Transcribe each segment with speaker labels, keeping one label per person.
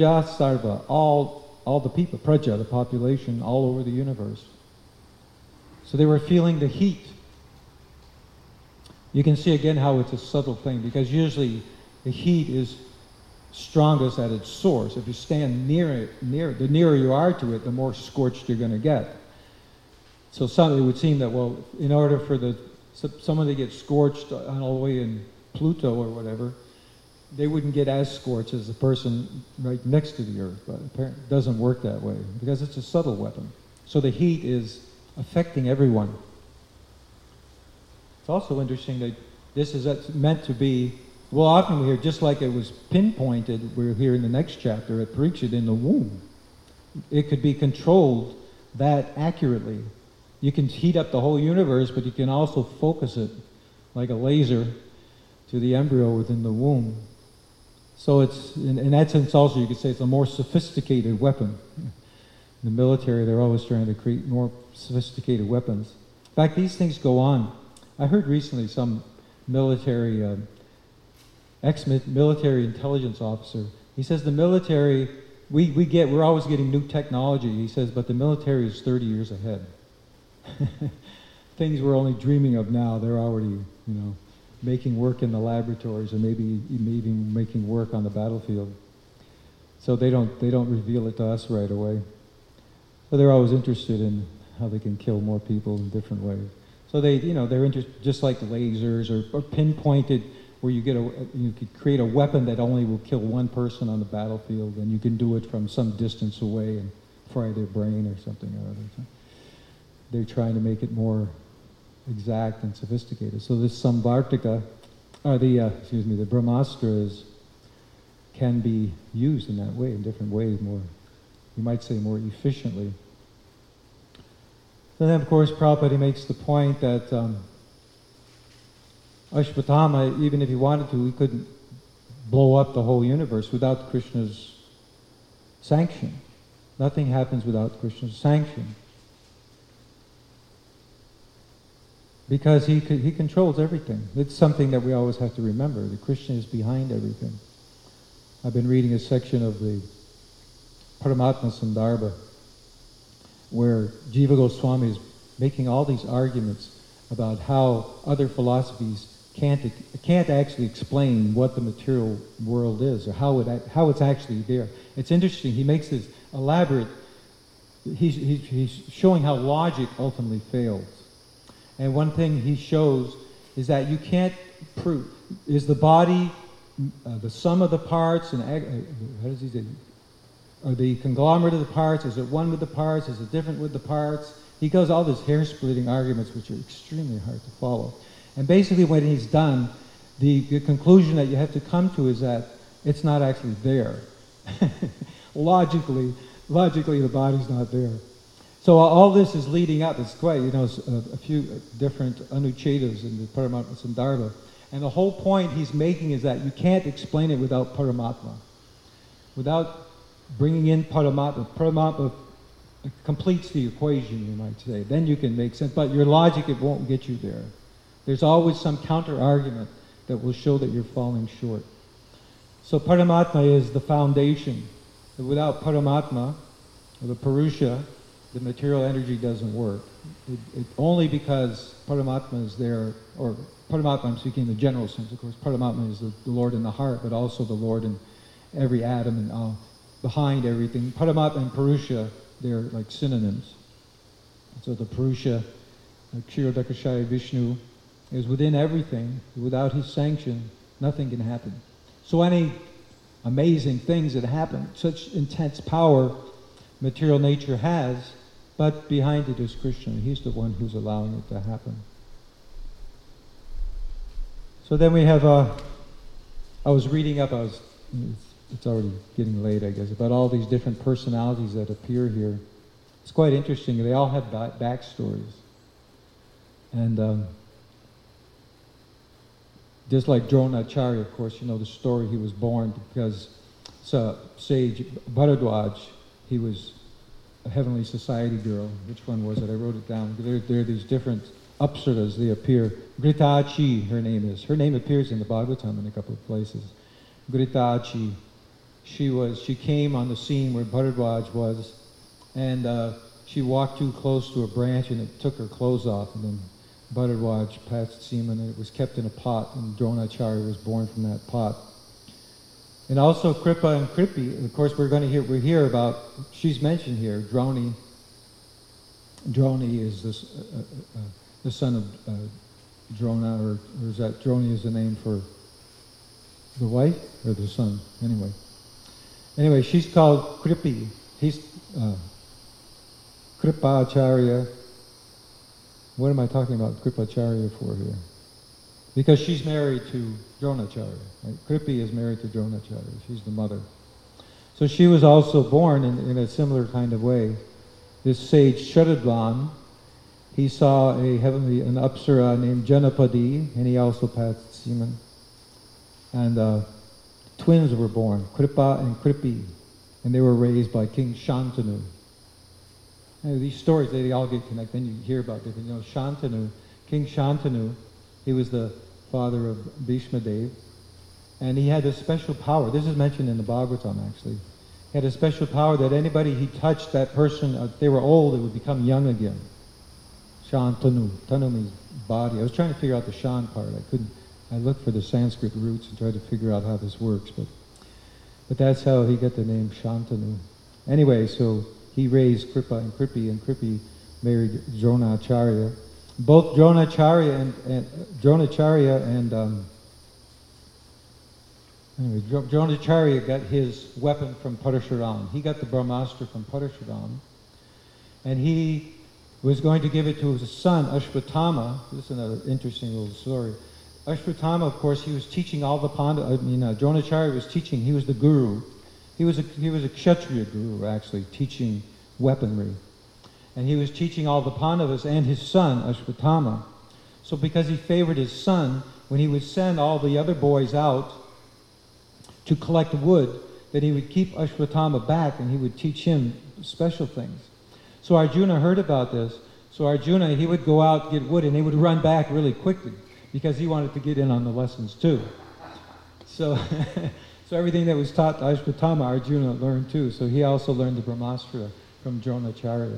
Speaker 1: Sarva, all the people, praja, the population all over the universe. So they were feeling the heat. You can see again how it's a subtle thing, because usually the heat is strongest at its source. If you stand near it, the nearer you are to it, the more scorched you're going to get. So it would seem that, well, in order for someone to get scorched all the way in Pluto or whatever, they wouldn't get as scorched as the person right next to the Earth. But apparently it doesn't work that way, because it's a subtle weapon. So the heat is affecting everyone. It's also interesting that this is meant to be, well, often we hear, just like it was pinpointed, we're here in the next chapter at Parikshit in the womb. It could be controlled that accurately. You can heat up the whole universe, but you can also focus it like a laser to the embryo within the womb. So it's, in that sense also, you could say it's a more sophisticated weapon. In the military, they're always trying to create more sophisticated weapons. In fact, these things go on. I heard recently some ex-military intelligence officer, he says the military, we're always getting new technology, he says, but the military is 30 years ahead. Things we're only dreaming of now, they're already, making work in the laboratories, and maybe making work on the battlefield. So they don't reveal it to us right away. But they're always interested in how they can kill more people in different ways. So they're interested, just like lasers or pinpointed, where you could create a weapon that only will kill one person on the battlefield, and you can do it from some distance away and fry their brain or something or other. So they're trying to make it more exact and sophisticated. So this Samvartika, the Brahmastras can be used in that way, in different ways, more, you might say, more efficiently. So then, of course, Prabhupada makes the point that Ashwatthama, even if he wanted to, he couldn't blow up the whole universe without Krishna's sanction. Nothing happens without Krishna's sanction. Because he controls everything. It's something that we always have to remember, that Krishna is behind everything. I've been reading a section of the Paramatma Sandarbha, where Jiva Goswami is making all these arguments about how other philosophies can't actually explain what the material world is, or how it's actually there. It's interesting. He makes this elaborate. He's showing how logic ultimately fails. And one thing he shows is that you can't prove, is the body the sum of the parts, and how does he say? Are the conglomerate of the parts? Is it one with the parts? Is it different with the parts? He goes all these hair-splitting arguments, which are extremely hard to follow. And basically, when he's done, the conclusion that you have to come to is that it's not actually there. Logically, the body's not there. So all this is leading up. It's quite, a few different anuchedas in the Paramatma Sandarbha. And the whole point he's making is that you can't explain it without Paramatma. Without bringing in Paramatma. Paramatma completes the equation, you might say. Then you can make sense. But your logic, it won't get you there. There's always some counter-argument that will show that you're falling short. So Paramatma is the foundation. Without Paramatma, or the Purusha, the material energy doesn't work. It only because Paramatma is there, or Paramatma, I'm speaking in the general sense, of course. Paramatma is the Lord in the heart, but also the Lord in every atom and behind everything. Paramatma and Purusha, they're like synonyms. So the Purusha, Kshirodakashaya Vishnu, is within everything. Without his sanction, nothing can happen. So any amazing things that happen, such intense power material nature has, but behind it is Krishna. He's the one who's allowing it to happen. So then we have, I was reading up, it's already getting late, I guess, about all these different personalities that appear here. It's quite interesting. They all have backstories. And just like Dronacharya, of course, you know the story. He was born because sage Bharadwaj, he was a heavenly society girl. Which one was it? I wrote it down. There are these different apsaras, they appear. Gritachi, her name is. Her name appears in the Bhagavatam in a couple of places. Gritachi. she came on the scene where Bharadwaj was, and she walked too close to a branch and it took her clothes off, and then Bharadwaj passed semen, and it was kept in a pot, and Dronacharya was born from that pot. And also Kripa and Kripi, of course, we hear about, she's mentioned here, Droni. Droni is the son of Drona, or is that Droni is the name for the wife or the son? Anyway, she's called Kripi. He's Kripacharya. What am I talking about Kripacharya for here? Because she's married to Dronacharya. Right? Kripi is married to Dronacharya. She's the mother. So she was also born in a similar kind of way. This sage Sharadvan, he saw an apsara named Janapadi, and he also passed semen. And twins were born, Kripa and Kripi, and they were raised by King Shantanu. And these stories, they all get connected. Then you hear about different, Shantanu, King Shantanu, he was the father of Bhishma Dev, and he had a special power. This is mentioned in the Bhagavatam, actually. He had a special power that anybody he touched, that person, if they were old, it would become young again. Shantanu. Tanu means body. I was trying to figure out the Shan part. I couldn't. I looked for the Sanskrit roots and tried to figure out how this works, but that's how he got the name Shantanu. Anyway, so he raised Kripa and Kripi married Dronacharya. Both Dronacharya and Dronacharya got his weapon from Parashuram. He got the Brahmastra from Parashuram, and he was going to give it to his son Ashwatthama. This is another interesting little story. Ashwatthama, of course, he was teaching all the Dronacharya was teaching. He was the guru. He was a Kshatriya guru, actually, teaching weaponry. And he was teaching all the Pandavas and his son, Ashwatthama. So because he favored his son, when he would send all the other boys out to collect wood, then he would keep Ashwatthama back and he would teach him special things. So Arjuna heard about this. So Arjuna, he would go out, get wood, and he would run back really quickly because he wanted to get in on the lessons too. So, so everything that was taught to Ashwatthama, Arjuna learned too. So he also learned the Brahmastra from Dronacharya.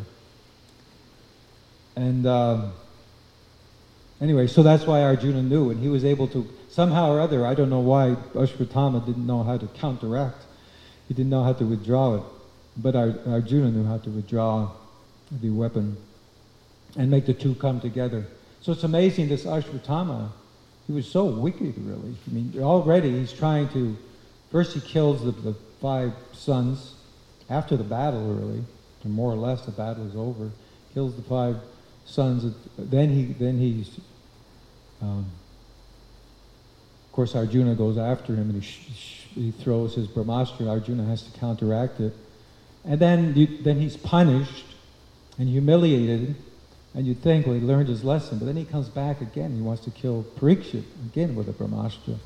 Speaker 1: And anyway, so that's why Arjuna knew, and he was able to, somehow or other, I don't know why Ashwatthama didn't know how to counteract. He didn't know how to withdraw it. But Arjuna knew how to withdraw the weapon and make the two come together. So it's amazing, this Ashwatthama, he was so wicked, really. I mean, already he's trying to, first he kills the 5 sons after the battle, really, or more or less the battle is over. Kills the 5 sons. Then he's, of course, Arjuna goes after him and he throws his Brahmastra. Arjuna has to counteract it, and then he's punished and humiliated. And you'd think, well, he learned his lesson, but then he comes back again. He wants to kill Parikshit again with a Brahmastra.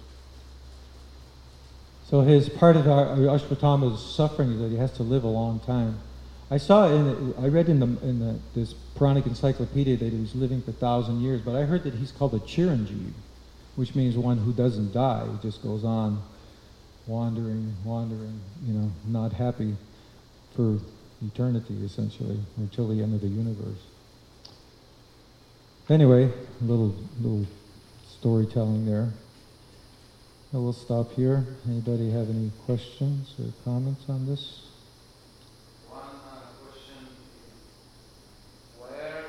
Speaker 1: So his part of Ashwatthama's suffering is that he has to live a long time. I read in this Puranic encyclopedia that he was living for 1,000 years, but I heard that he's called a Chiranjeev, which means one who doesn't die. He just goes on wandering, not happy for eternity, essentially, until the end of the universe. Anyway, a little storytelling there. I will stop here. Anybody have any questions or comments on this?
Speaker 2: One question: where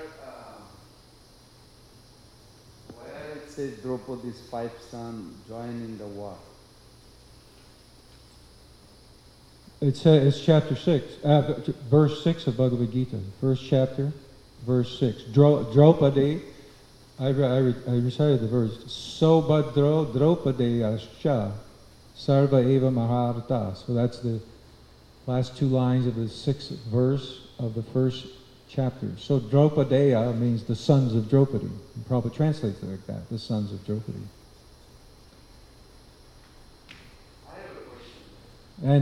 Speaker 2: it says Draupadi's 5 sons joining the war?
Speaker 1: It's chapter 6, verse 6 of Bhagavad Gita. First chapter, verse 6. Draupadi, I recited the verse. Sobhadro Draupadeyascha Sarva Eva Maharata. So that's the last 2 lines of the 6th verse of the first chapter. So Draupadeya means the sons of Draupadi. And Prabhupada translates it like that, the sons of Draupadi. And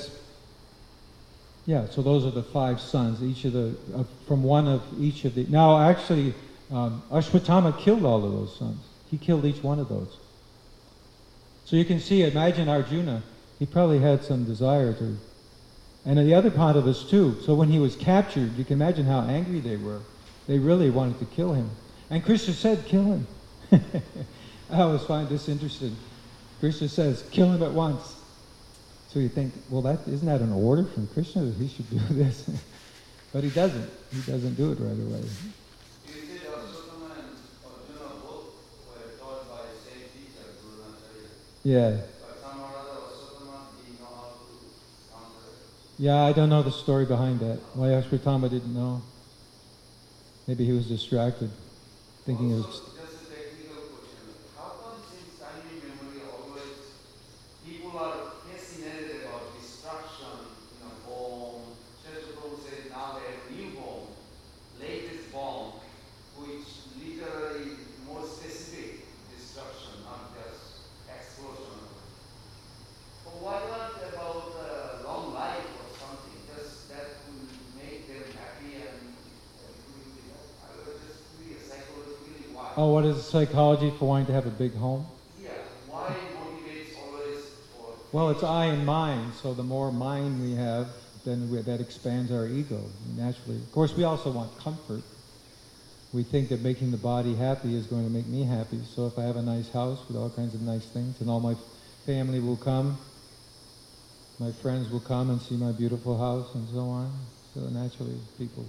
Speaker 1: so those are the 5 sons, each of the, from one of each of the, now actually, Ashwatthama killed all of those sons. He killed each one of those. So you can see, imagine Arjuna, He probably had some desire to. And the other Pandavas too. So when he was captured, you can imagine how angry they were. They really wanted to kill him. And Krishna said, kill him. I always find this interesting. Krishna says, kill him at once. So you think, well, isn't that an order from Krishna that he should do this? But he doesn't. He doesn't do it right away.
Speaker 2: You said Aswatthama and Arjuna both were taught by same teacher, Guru Acharya.
Speaker 1: Yeah.
Speaker 2: But somehow or other, Aswatthama didn't know how to conquer it.
Speaker 1: Yeah, I don't know the story behind that. Why Ashwatthama didn't know. Maybe he was distracted, thinking it was...
Speaker 2: Just a technical question. How come since time immemorial always people are fascinated about destruction in a bomb? Srila Prabhu said now they have new bomb, latest bomb, which literally is more specific destruction, not just explosion. But why not about long life or something? Just that will make them happy and I was just curious, psychologically why?
Speaker 1: Oh, what is the psychology for wanting to have a big home?
Speaker 2: Yeah, why motivates always for...
Speaker 1: Well, it's I and mind, so the more mind we have, then that expands our ego, naturally. Of course, we also want comfort. We think that making the body happy is going to make me happy. So if I have a nice house with all kinds of nice things, and all my family will come, my friends will come and see my beautiful house and so on. So naturally, people...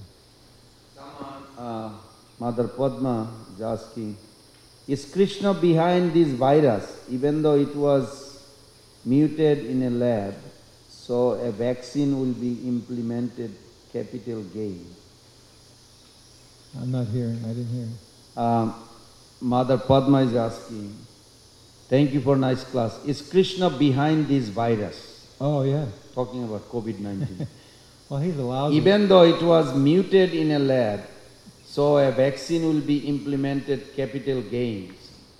Speaker 2: Mother Padma is asking, is Krishna behind this virus, even though it was muted in a lab, so a vaccine will be implemented, capital gain?
Speaker 1: I'm not hearing, I didn't hear.
Speaker 2: Mother Padma is asking, thank you for nice class. Is Krishna behind this virus?
Speaker 1: Oh, yeah.
Speaker 2: Talking about COVID-19.
Speaker 1: Well, he's allowed...
Speaker 2: Even though it was muted in a lab, so a vaccine will be implemented, capital gains.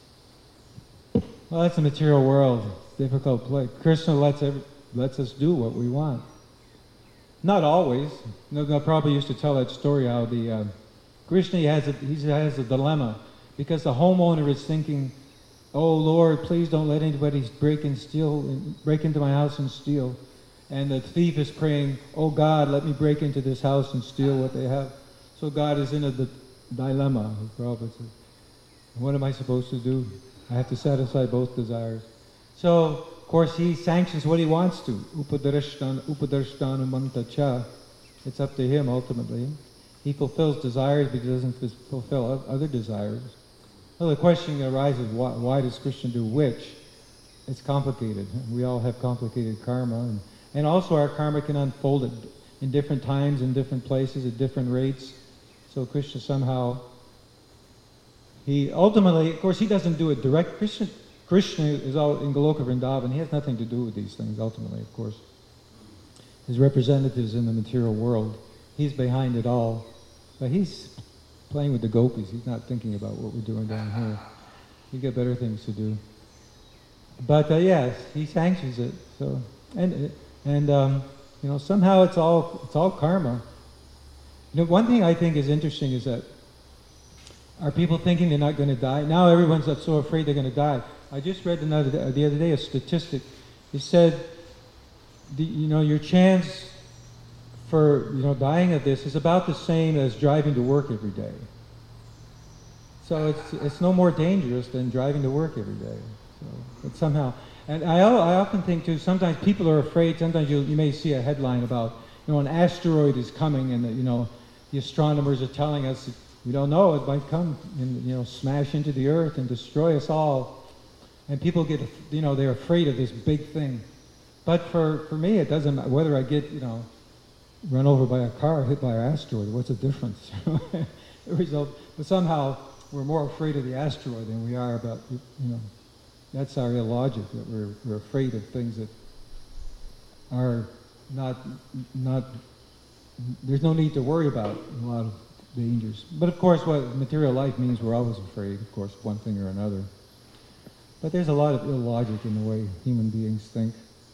Speaker 1: Well, that's a material world, difficult place. Krishna lets us do what we want. Not always. I probably used to tell that story how Krishna he has a dilemma because the homeowner is thinking, "Oh Lord, please don't let anybody break into my house and steal." And the thief is praying, "Oh God, let me break into this house and steal what they have." So God is in a dilemma. Prabhupada says, what am I supposed to do? I have to satisfy both desires. So, of course, he sanctions what he wants to. Upadarshana mantacha. It's up to him ultimately. He fulfills desires, but he doesn't fulfill other desires. Well, the question arises, why does Krishna do which? It's complicated. We all have complicated karma. And also our karma can unfold in different times, in different places, at different rates. So Krishna somehow, he ultimately, of course, he doesn't do it direct. Krishna is all in Goloka Vrindavan. He has nothing to do with these things ultimately, of course. His representatives in the material world. He's behind it all. But he's playing with the gopis. He's not thinking about what we're doing down here. He's got better things to do. But yes, he sanctions it. So somehow it's all karma. One thing I think is interesting is that are people thinking they're not going to die? Now everyone's so afraid they're going to die. I just read the other day a statistic. It said, your chance for dying of this is about the same as driving to work every day. So it's no more dangerous than driving to work every day. So, but somehow, and I often think too. Sometimes people are afraid. Sometimes you may see a headline about an asteroid is coming, and the astronomers are telling us we don't know, it might come and smash into the earth and destroy us all. And people get they're afraid of this big thing. But for me, it doesn't matter whether I get run over by a car, hit by an asteroid. What's the difference? The result. But somehow we're more afraid of the asteroid than we are about That's our illogic, that we're afraid of things that are not. There's no need to worry about a lot of dangers. But of course, what material life means, we're always afraid, of course, one thing or another. But there's a lot of illogic in the way human beings think.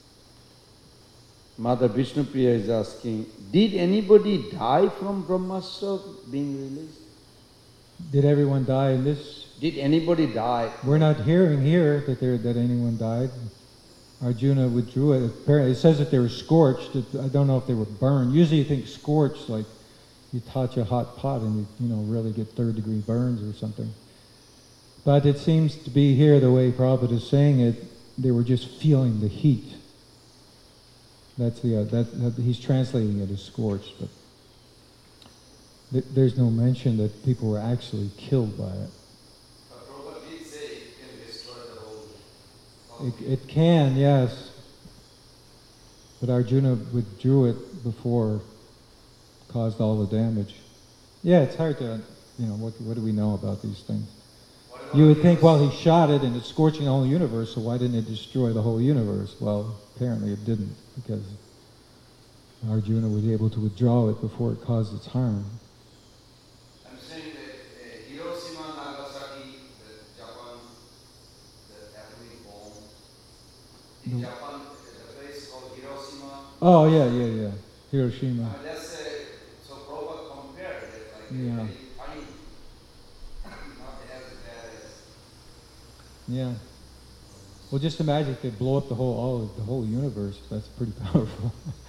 Speaker 2: Mother Vishnupriya is asking, did anybody die from Brahmastra being released?
Speaker 1: Did everyone die in this?
Speaker 2: Did anybody die?
Speaker 1: We're not hearing here that anyone died. Arjuna withdrew it. Apparently, it says that they were scorched. I don't know if they were burned. Usually you think scorched, like you touch a hot pot and you really get third-degree burns or something. But it seems to be here, the way Prabhupada is saying it, they were just feeling the heat. That's he's translating it as scorched, but there's no mention that people were actually killed by it.
Speaker 2: Prabhupada did say it can destroy the whole.
Speaker 1: It can, yes. But Arjuna withdrew it before it caused all the damage. Yeah, it's hard to, what do we know about these things? You would think, well, he shot it and it's scorching the whole universe, so why didn't it destroy the whole universe? Well, apparently it didn't, because Arjuna was able to withdraw it before it caused its harm.
Speaker 2: I'm saying that Hiroshima, Nagasaki, Japan, the atomic bomb. In Japan, the place called Hiroshima.
Speaker 1: Oh, yeah. Hiroshima.
Speaker 2: That's so Prabhupada compared it, like
Speaker 1: Yeah.
Speaker 2: very tiny, not as bad as.
Speaker 1: Yeah. Well, just imagine if they blow up the whole universe. That's pretty powerful.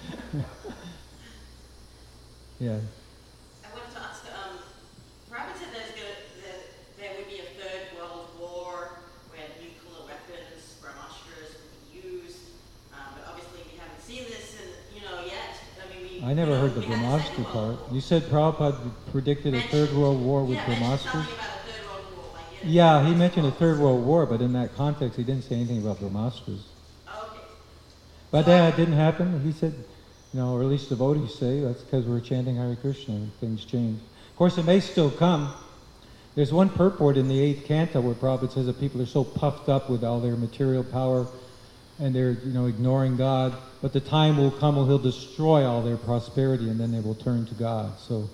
Speaker 1: Yeah.
Speaker 3: I wanted to ask, Prabhupada said that there would be a third world war where nuclear weapons, brahmastras would be used, but obviously we haven't seen this yet.
Speaker 1: I never heard the Brahmastra part. You said Prabhupada predicted a third world war with Brahmastras?
Speaker 3: Something about a third world war.
Speaker 1: Yeah, he mentioned a third world war, but in that context he didn't say anything about Brahmastras.
Speaker 3: Okay.
Speaker 1: But that didn't happen. He said, or at least devotees say, that's because we're chanting Hare Krishna and things change. Of course, it may still come. There's one purport in the 8th canto where Prabhupada says that people are so puffed up with all their material power and they're, ignoring God, but the time will come when He'll destroy all their prosperity and then they will turn to God. So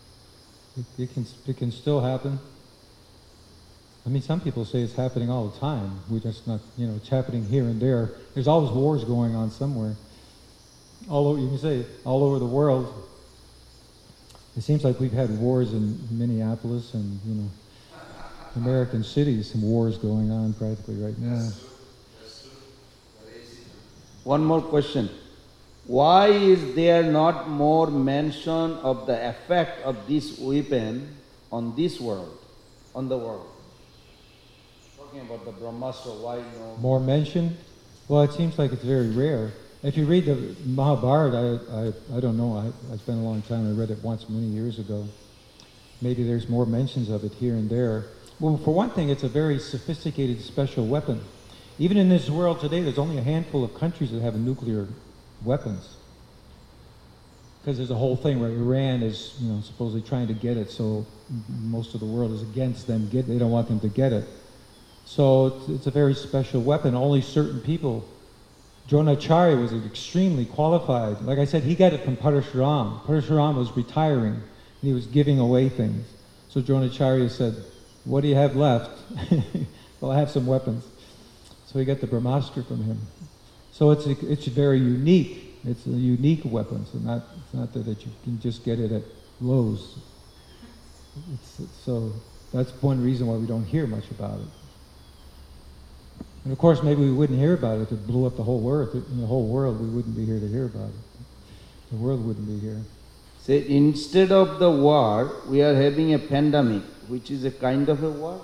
Speaker 1: it can still happen. I mean, some people say it's happening all the time. We're just not, it's happening here and there. There's always wars going on somewhere. All over, you can say, all over the world. It seems like we've had wars in Minneapolis and, American cities, some wars going on practically right now.
Speaker 2: That's true.
Speaker 4: One more question. Why is there not more mention of the effect of this weapon on this world, on the world? Talking about the Brahmastra, why no?
Speaker 1: More mention? Well, it seems like it's very rare. If you read the Mahabharata, I don't know, it's been a long time, I read it once many years ago. Maybe there's more mentions of it here and there. Well, for one thing, it's a very sophisticated special weapon. Even in this world today, there's only a handful of countries that have nuclear weapons. Because there's a whole thing where Iran is, supposedly trying to get it, so most of the world is against them. They don't want them to get it. So it's a very special weapon. Only certain people. Dronacharya was extremely qualified. Like I said, he got it from Parashuram. Parashuram was retiring, and he was giving away things. So Dronacharya said, what do you have left? Well, I have some weapons. So he got the Brahmastra from him. So it's very unique. It's a unique weapon. So it's not that you can just get it at Lowe's. So that's one reason why we don't hear much about it. And of course, maybe we wouldn't hear about it if it blew up the whole earth. In the whole world, we wouldn't be here to hear about it. The world wouldn't be here.
Speaker 4: Say, instead of the war, we are having a pandemic, which is a kind of a war.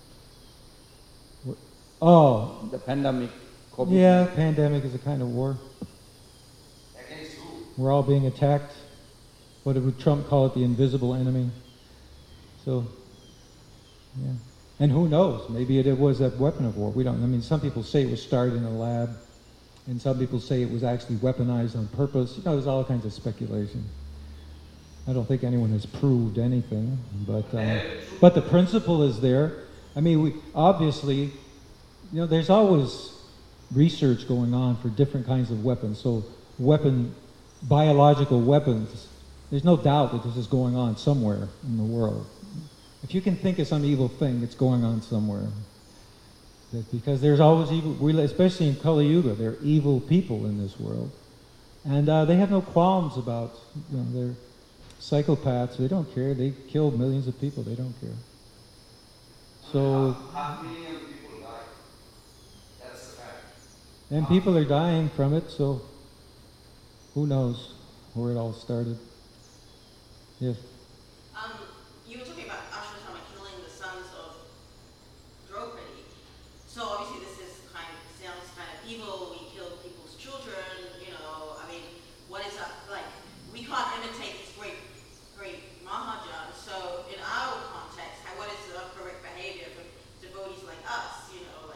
Speaker 1: Oh.
Speaker 4: The pandemic. COVID.
Speaker 1: Yeah, pandemic is a kind of war.
Speaker 2: Against who?
Speaker 1: We're all being attacked. What would Trump call it? The invisible enemy. So, yeah. And who knows? Maybe it was a weapon of war. We don't. I mean, some people say it was started in a lab, and some people say it was actually weaponized on purpose. There's all kinds of speculation. I don't think anyone has proved anything, but the principle is there. I mean, obviously, there's always research going on for different kinds of weapons. So, biological weapons. There's no doubt that this is going on somewhere in the world. If you can think of some evil thing, it's going on somewhere. Because there's always evil, especially in Kali Yuga, there are evil people in this world. And they have no qualms about, they're psychopaths, they don't care. They kill millions of people, they don't care. So,
Speaker 2: 500,000 people died. That's a fact.
Speaker 1: And people are dying from it, so who knows where it all started. Yes.
Speaker 3: You were talking about Ashwatthama killing the sons of Draupadi. So obviously sounds kind of evil. We kill people's children, I mean, what is that like? We can't imitate this great Mahajan. So in our context, what is the correct behavior for devotees like us?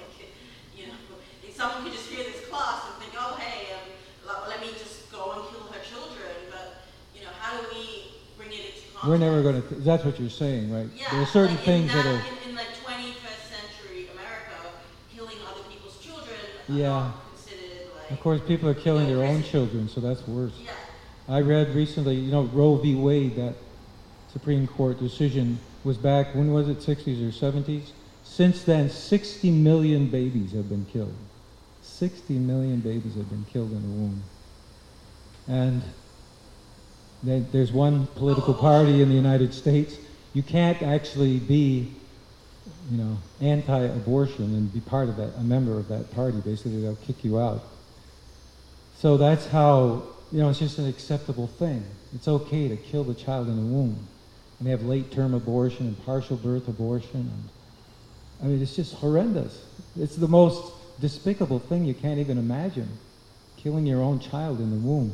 Speaker 3: If someone could just hear this class and think, oh hey, let me just go and kill her children. But how do we bring it into context?
Speaker 1: We're never going to. That's what you're saying, right?
Speaker 3: Yeah,
Speaker 1: there are certain things that are.
Speaker 3: In the 21st century America, killing other people's children
Speaker 1: Yeah.
Speaker 3: are not considered like.
Speaker 1: Of course, people are killing their own children, so that's worse. Yeah. I read recently, Roe v. Wade, that Supreme Court decision was back, when was it, 60s or 70s? Since then, 60 million babies have been killed. 60 million babies have been killed in the womb. And there's one political party in the United States. You can't actually be, anti-abortion and be part of that, a member of that party. Basically, they'll kick you out. So that's how, it's just an acceptable thing. It's okay to kill the child in the womb. And they have late-term abortion and partial birth abortion. And, it's just horrendous. It's the most despicable thing you can't even imagine, killing your own child in the womb.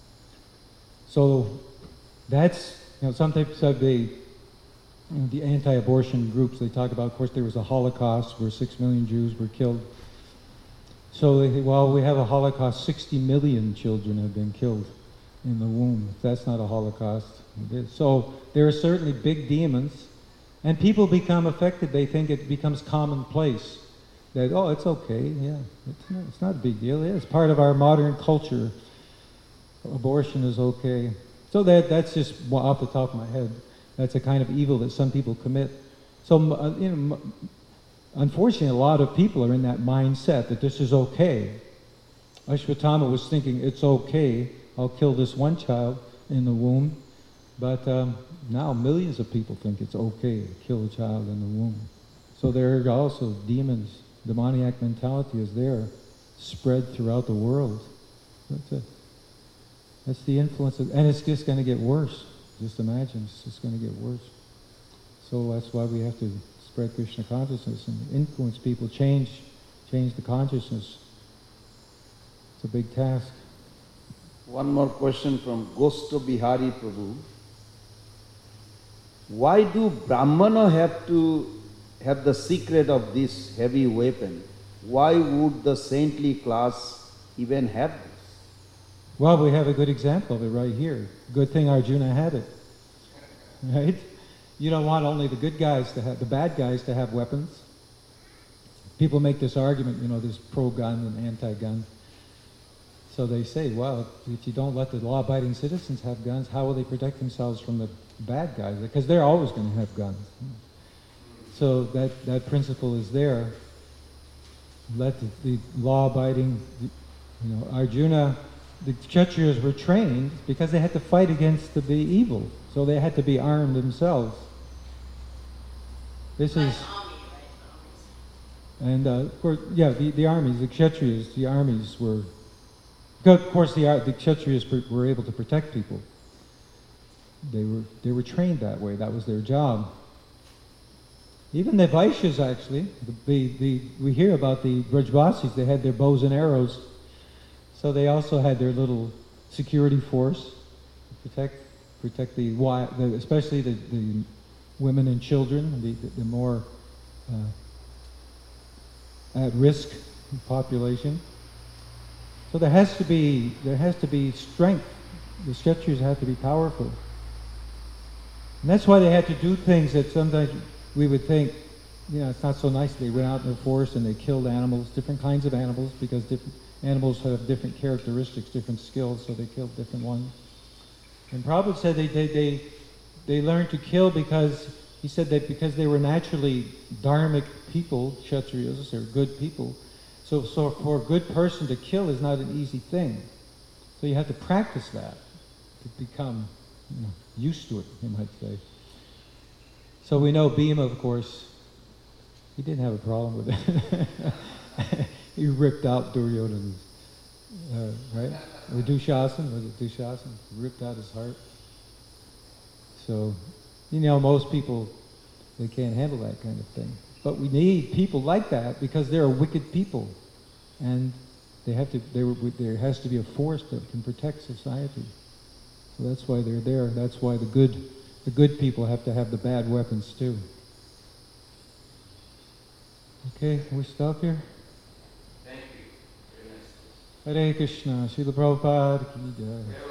Speaker 1: So that's, some types of the anti-abortion groups, they talk about, of course, there was a Holocaust where 6 million Jews were killed. So they think, well, we have a Holocaust, 60 million children have been killed in the womb. If that's not a Holocaust, it is. So there are certainly big demons, and people become affected. They think it becomes commonplace. That, oh, it's okay, yeah, it's not a big deal. Yeah, it's part of our modern culture. Abortion is okay. So that's just off the top of my head. That's a kind of evil that some people commit. So, unfortunately, a lot of people are in that mindset that this is okay. Ashwatthama was thinking, it's okay, I'll kill this one child in the womb. But now millions of people think it's okay to kill a child in the womb. So there are also demons. Demoniac mentality is there, spread throughout the world. That's the influence, and it's just going to get worse. Just imagine, it's just going to get worse. So that's why we have to spread Krishna consciousness and influence people, change the consciousness. It's a big task.
Speaker 4: One more question from Gosto Bihari Prabhu. Why do Brahmana have to have the secret of this heavy weapon? Why would the saintly class even have this?
Speaker 1: Well, we have a good example of it right here. Good thing Arjuna had it, right? You don't want only the good guys to have, the bad guys to have weapons. People make this argument, there's pro-gun and anti-gun. So they say, well, if you don't let the law-abiding citizens have guns, how will they protect themselves from the bad guys? Because they're always going to have guns. So that principle is there. Let the law-abiding, Arjuna, the Kshatriyas were trained because they had to fight against the evil. So they had to be armed themselves. This is... And of course, the armies, the Kshatriyas, the armies were... Of course, the Kshatriyas were able to protect people. They were trained that way. That was their job. Even the Vaishyas, actually, we hear about the Brajvasis. They had their bows and arrows. So they also had their little security force to protect especially the women and children, the more at-risk population. So there has to be strength. The Kshatriyas have to be powerful. And that's why they had to do things that sometimes we would think, it's not so nice. They went out in the forest and they killed animals, different kinds of animals, because different animals have different characteristics, different skills, so they killed different ones. And Prabhupada said they learned to kill because, he said that because they were naturally dharmic people, Kshatriyas, they're good people. So for a good person to kill is not an easy thing. So you have to practice that to become used to it, you might say. So we know Bhima, of course, he didn't have a problem with it. he ripped out Duryodhana's, right? Or Dushasana, was it Dushasana? Ripped out his heart. So, most people, they can't handle that kind of thing. But we need people like that because they're wicked people. And there has to be a force that can protect society. So that's why they're there. That's why the good people have to have the bad weapons too. Okay, can we stop here?
Speaker 2: Thank you. Very nice.
Speaker 1: Hare Krishna, Srila Prabhupada ki jai.